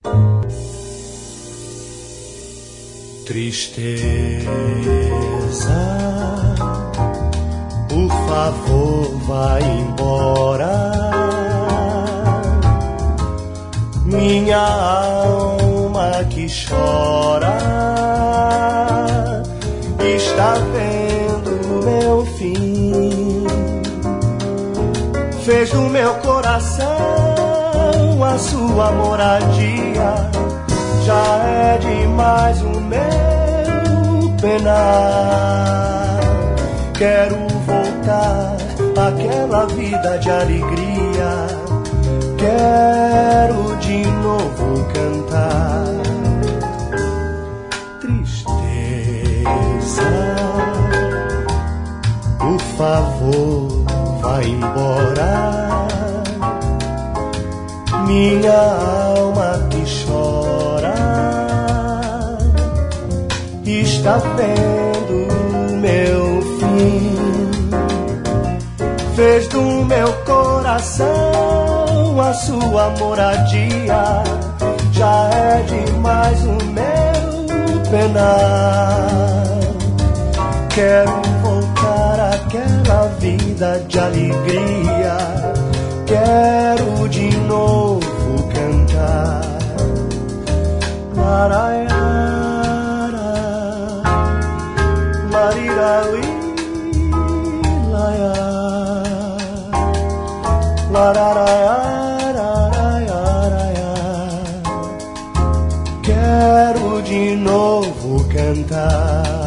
Tristeza, por favor, vai embora. Minha alma que chora está vendo o meu fim. Fez do meu coração a sua moradia. Já é demais o meu penar. Quero voltar àquela vida de alegria. Quero de novo cantar. Tristeza, por favor, vai embora. Minha alma que chora está vendo meu fim. Fez do meu coração a sua moradia. Já é demais o meu penar. Quero voltar àquela vida de alegria. Quero de novo cantar. Laraiara, lariraui, laia, lararaiara, quero de novo cantar.